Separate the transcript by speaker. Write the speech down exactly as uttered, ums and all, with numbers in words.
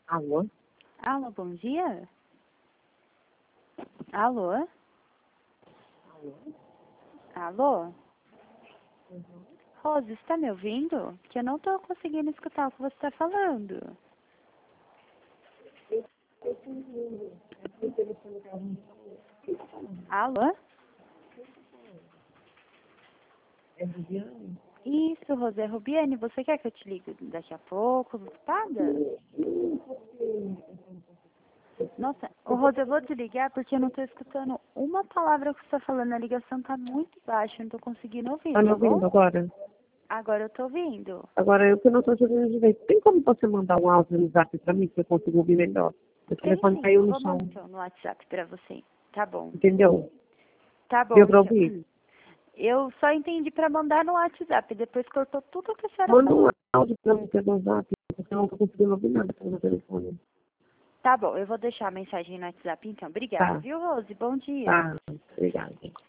Speaker 1: Alô?
Speaker 2: Alô, bom dia? Alô?
Speaker 1: Alô?
Speaker 2: Alô?
Speaker 1: Uhum.
Speaker 2: Rose, você está me ouvindo? Que eu não estou conseguindo escutar o que você está falando.
Speaker 1: Eu tô ouvindo. É o telefone que ela não falou.
Speaker 2: Alô?
Speaker 1: É Viviane?
Speaker 2: Isso, Rose, é Rubiane. Você quer que eu te ligue daqui a pouco? Ocupada?
Speaker 1: Sim, porque...
Speaker 2: Nossa, ô Rose, eu vou desligar porque eu não estou escutando uma palavra que você está falando. A ligação está muito baixa, eu não estou conseguindo ouvir,
Speaker 1: Tá me
Speaker 2: tá bom?
Speaker 1: ouvindo agora?
Speaker 2: Agora eu estou ouvindo.
Speaker 1: Agora eu que não tô te ouvindo direito. Tem como você mandar um áudio no zap pra mim que eu consigo ouvir melhor? O
Speaker 2: Tem
Speaker 1: telefone
Speaker 2: sim,
Speaker 1: caiu
Speaker 2: eu
Speaker 1: no
Speaker 2: vou
Speaker 1: chão.
Speaker 2: mandar então no WhatsApp pra você. Tá bom.
Speaker 1: Entendeu?
Speaker 2: Tá
Speaker 1: Deu
Speaker 2: bom,
Speaker 1: pra
Speaker 2: então.
Speaker 1: ouvir?
Speaker 2: Eu só entendi pra mandar no WhatsApp, depois cortou tudo o que a senhora
Speaker 1: Manda um
Speaker 2: falou.
Speaker 1: áudio pra mim pelo zap, porque eu não tô conseguindo ouvir nada pelo telefone.
Speaker 2: Tá bom, eu vou deixar a mensagem no WhatsApp então. Obrigada,
Speaker 1: Tá,
Speaker 2: viu, Rose? Bom dia.
Speaker 1: tá. Obrigada.